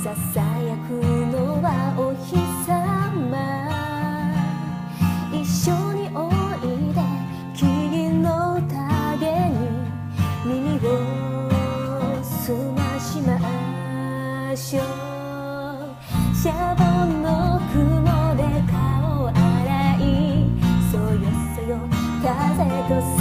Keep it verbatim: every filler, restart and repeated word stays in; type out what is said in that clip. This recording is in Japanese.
ささやくのはお日様。一緒においで木の陰に耳を澄ましましょう。シャボンの雲で顔洗い、そよそよ風と